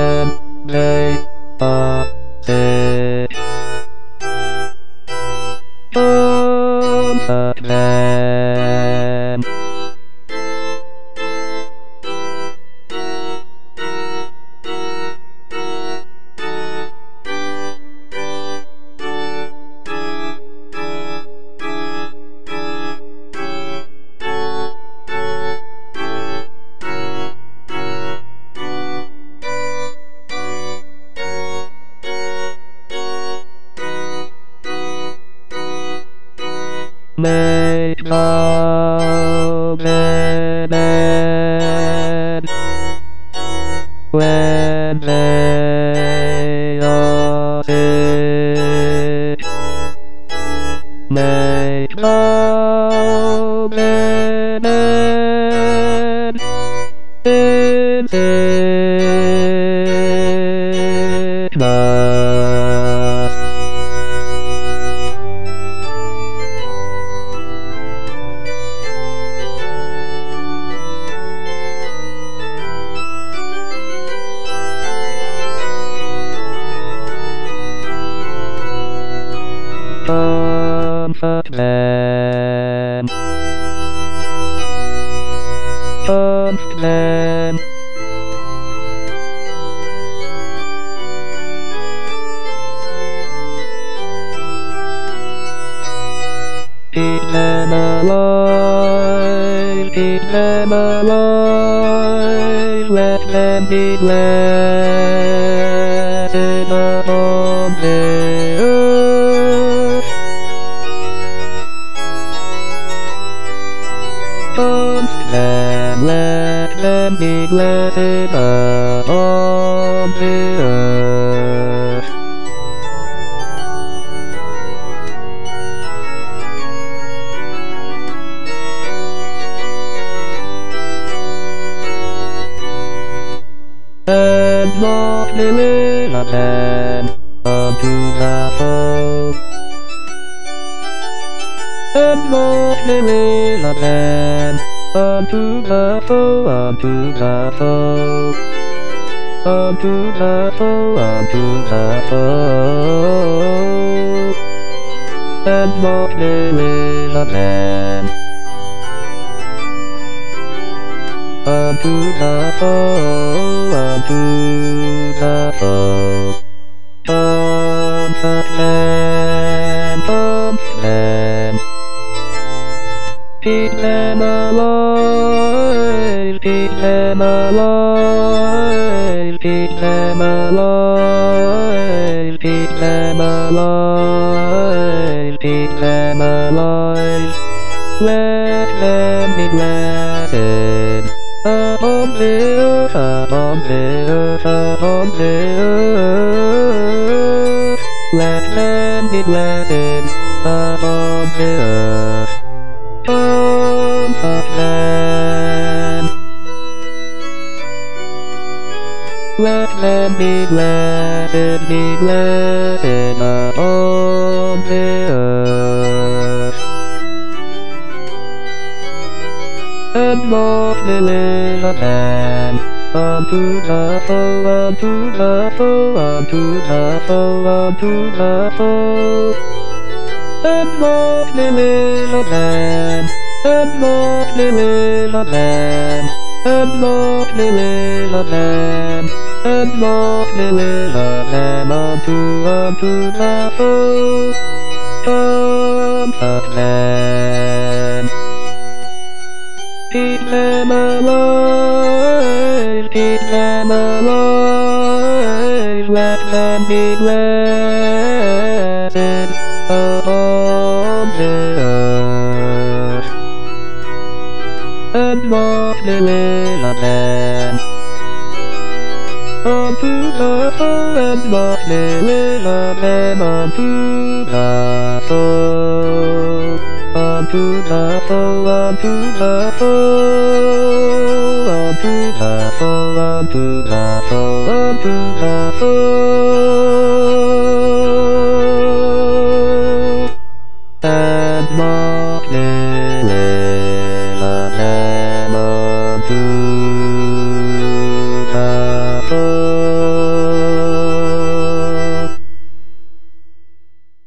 Make a bed when they are sick. Make a bed in sickness. Comfort them. Comfort them. Keep them alive. Keep them alive. Let them be blessed upon the earth. Comfort them, let them be blessed upon the earth. And not deliver them unto the foe. And not deliver them unto the foe, unto the foe, unto the foe, unto the foe. And not deliver them unto the foe, unto the foe. Comfort them, comfort them. Keep them alive, keep them alive, keep them alive, keep them alive, keep them alive. Let them be blessed upon the earth, upon the earth, upon the earth. Let them be blessed upon the earth. Comfort them. Let them be blessed upon the earth. And not deliver them unto the foe, unto the foe, unto the foe, unto the foe. And not deliver them, and not deliver them, and not deliver them, and not deliver them unto the foe. Comfort them. Keep them alive, keep them alive, let them be blessed upon the earth. And not deliver them unto the foe, and not deliver them unto the foe. Unto the foe, unto the foe, unto the foe, unto the foe, unto the foe.